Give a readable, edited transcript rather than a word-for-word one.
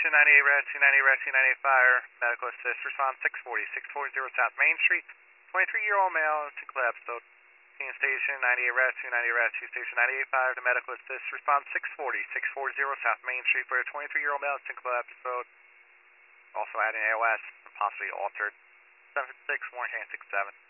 Station 98 Red 290 Red 298 Fire, medical assist, respond 640 South Main Street, 23-year-old male in Sinclair episode. Team Station 98 Red 290 Red 2 Station 98 Fire to medical assist, respond 640 South Main Street for a 23-year-old male in Sinclair episode. Also adding AOS, possibly altered. 756, Warren Hand 67.